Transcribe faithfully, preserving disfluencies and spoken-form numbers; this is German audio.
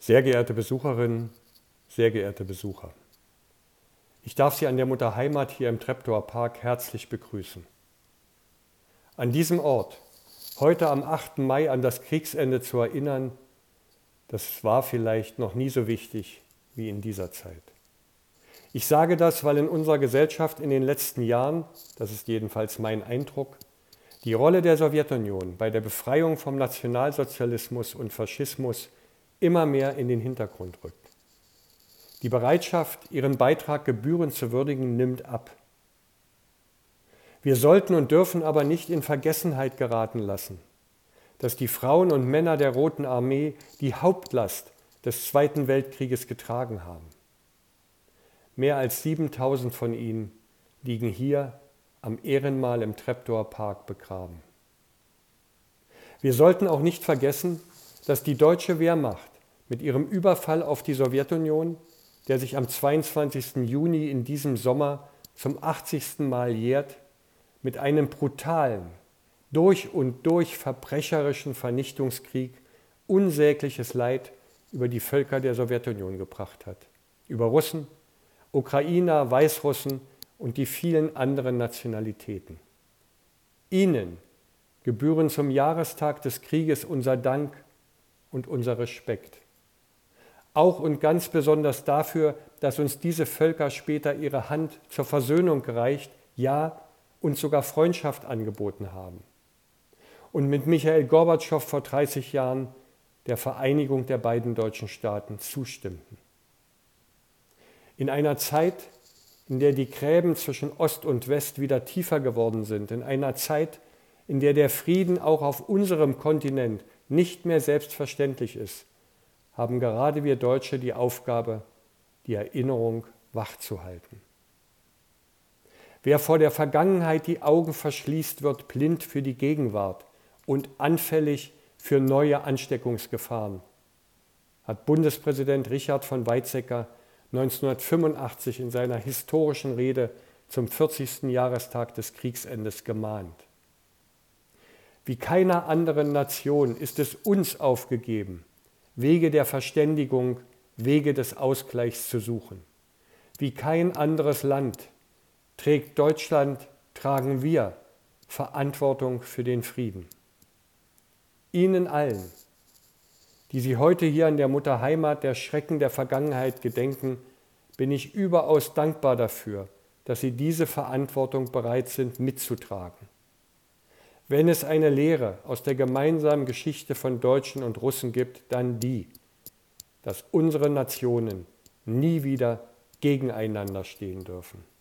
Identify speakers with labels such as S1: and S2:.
S1: Sehr geehrte Besucherinnen, sehr geehrte Besucher, ich darf Sie an der Mutterheimat hier im Treptower Park herzlich begrüßen. An diesem Ort, heute am achten Mai an das Kriegsende zu erinnern, das war vielleicht noch nie so wichtig wie in dieser Zeit. Ich sage das, weil in unserer Gesellschaft in den letzten Jahren, das ist jedenfalls mein Eindruck, die Rolle der Sowjetunion bei der Befreiung vom Nationalsozialismus und Faschismus immer mehr in den Hintergrund rückt. Die Bereitschaft, ihren Beitrag gebührend zu würdigen, nimmt ab. Wir sollten und dürfen aber nicht in Vergessenheit geraten lassen, dass die Frauen und Männer der Roten Armee die Hauptlast des Zweiten Weltkrieges getragen haben. Mehr als siebentausend von ihnen liegen hier am Ehrenmal im Treptower Park begraben. Wir sollten auch nicht vergessen, dass die deutsche Wehrmacht mit ihrem Überfall auf die Sowjetunion, der sich am zweiundzwanzigsten Juni in diesem Sommer zum achtzigsten Mal jährt, mit einem brutalen, durch und durch verbrecherischen Vernichtungskrieg unsägliches Leid über die Völker der Sowjetunion gebracht hat. Über Russen, Ukrainer, Weißrussen und die vielen anderen Nationalitäten. Ihnen gebühren zum Jahrestag des Krieges unser Dank und unser Respekt. Auch und ganz besonders dafür, dass uns diese Völker später ihre Hand zur Versöhnung gereicht, ja, und sogar Freundschaft angeboten haben. Und mit Michail Gorbatschow vor dreißig Jahren der Vereinigung der beiden deutschen Staaten zustimmten. In einer Zeit, in der die Gräben zwischen Ost und West wieder tiefer geworden sind, in einer Zeit, in der der Frieden auch auf unserem Kontinent nicht mehr selbstverständlich ist, haben gerade wir Deutsche die Aufgabe, die Erinnerung wachzuhalten. Wer vor der Vergangenheit die Augen verschließt, wird blind für die Gegenwart und anfällig für neue Ansteckungsgefahren, hat Bundespräsident Richard von Weizsäcker neunzehnhundertfünfundachtzig in seiner historischen Rede zum vierzigsten Jahrestag des Kriegsendes gemahnt. Wie keiner anderen Nation ist es uns aufgegeben, Wege der Verständigung, Wege des Ausgleichs zu suchen. Wie kein anderes Land trägt Deutschland, tragen wir Verantwortung für den Frieden. Ihnen allen, die Sie heute hier an der Mutterheimat der Schrecken der Vergangenheit gedenken, bin ich überaus dankbar dafür, dass Sie diese Verantwortung bereit sind mitzutragen. Wenn es eine Lehre aus der gemeinsamen Geschichte von Deutschen und Russen gibt, dann die, dass unsere Nationen nie wieder gegeneinander stehen dürfen.